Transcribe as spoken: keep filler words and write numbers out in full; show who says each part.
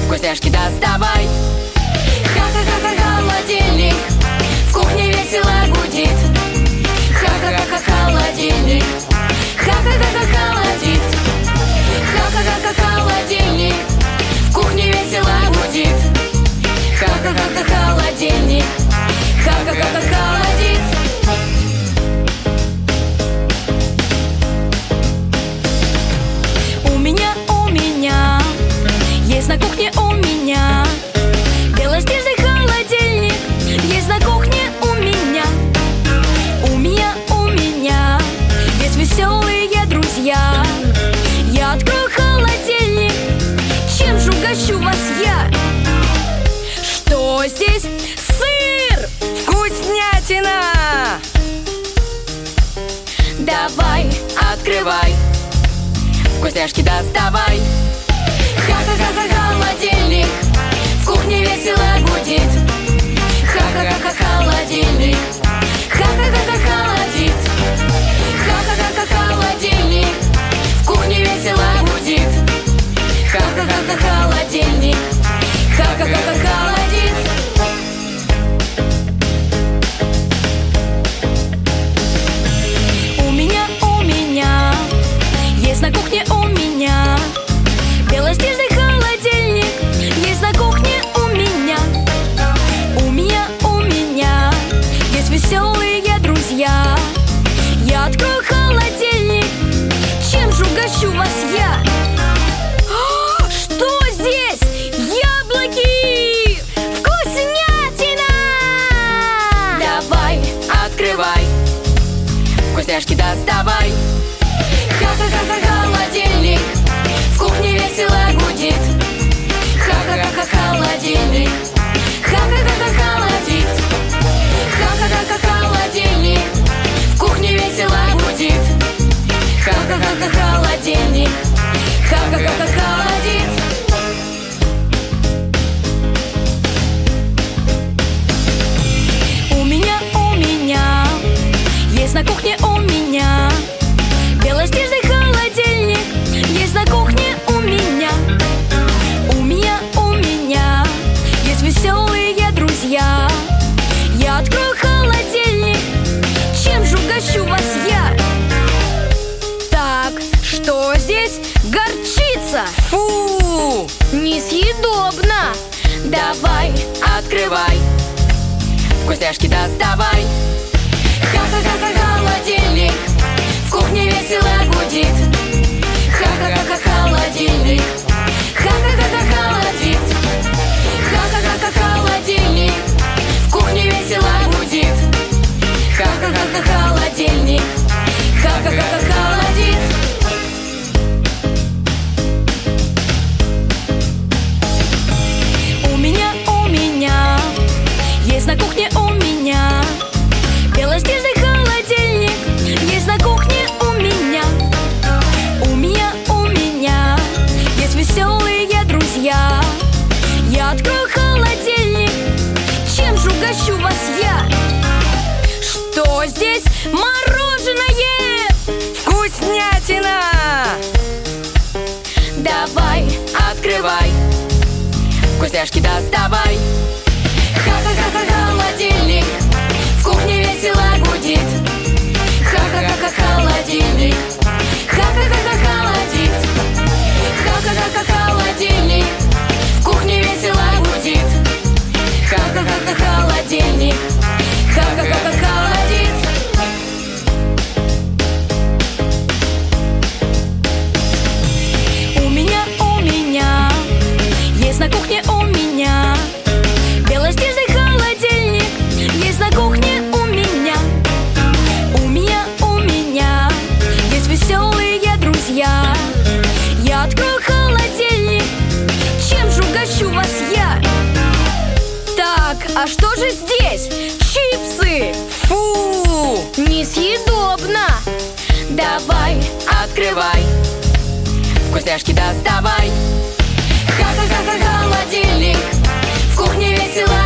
Speaker 1: вкусняшки доставай. Ха-ха-ха-ха, холодильник, в кухне весело гудит. Ха-ха-ха-ха, холодильник, ха-ха-ха-ха, холодит. Ха-ха-ха-ха, холодильник, в кухне весело гудит. Ха-ха-ха-ха, холодильник, ха-ха-ха-ха, холодит. У меня, у меня есть на кухне у меня белоснежный холодильник. Есть на кухне у меня. У меня, у меня есть веселые друзья. Я открою холодильник, чем же угощу вас я? Что здесь? Сыр!
Speaker 2: Вкуснятина!
Speaker 1: Давай, открывай, вкусняшки доставай. Ха-ха-ха, холодильник, в кухне весело гудит. Ха-ха-ха, холодильник, ха-ха-ха, холодит. Ха-ха-ха, холодильник, в кухне весело гудит. Ха-ха-ха, холодильник, ха-ха-ха, холодит. У меня, у меня есть на кухне у меня белоснежный холодильник. Есть на кухне у меня. У меня, у меня есть веселые друзья. Я открою холодильник, чем же угощу вас я? О, что здесь? Яблоки! Вкуснятина! Давай, открывай, вкусняшки доставай. Ха-ха-ха, холодильник, в кухне весело гудит. Ха-ха-ха, холодильник, ха-ха-ха, холодит. Ха-ха-ха, холодильник, в кухне весело гудит. Ха-ха-ха, холодильник, ха-ха-ха, холодит. У меня, у меня есть на кухне у меня белоснежный холодильник. Есть на кухне у меня. У меня, у меня есть веселые друзья. Я открою холодильник, чем же угощу вас я? Так, что здесь? Горчица!
Speaker 2: Фу!
Speaker 1: Несъедобно! Давай, открывай, вкусняшки доставай. Ха-ха-ха, холодильник, в кухне весело гудит. Ха-ха-ха, холодильник, ха-ха-ха, холодит. Ха-ха-ха, холодильник, в кухне весело гудит. Ха-ха-ха, холодильник, ха-ха-ха, холодит. У меня, у меня есть на кухне у меня белоснежный холодильник. Есть на кухне у меня. У меня, у меня есть веселые друзья. Я открою холодильник, чем же угощу вас я? Что здесь? Мороженое!
Speaker 2: Вкуснятина!
Speaker 1: Давай, открывай, вкусняшки доставай. Ха-ха-ха, холодильник, в кухне весело гудит. Ха-ха-ха, холодильник, ха-ха-ха, холодит. Ха-ха-ха, холодильник, в кухне весело гудит. Ха-ха-ха, холодильник, ха-ха-ха, холодит. У меня, у меня есть на кухне у меня белоснежный холодильник. Есть на кухне у меня. У меня, у меня есть веселые друзья. Я открою холодильник, чем же угощу вас я? Так, а что же здесь? Чипсы!
Speaker 2: Фу!
Speaker 1: Несъедобно! Давай, открывай, вкусняшки доставай. Ха-ха-ха, холодильник, в кухне весело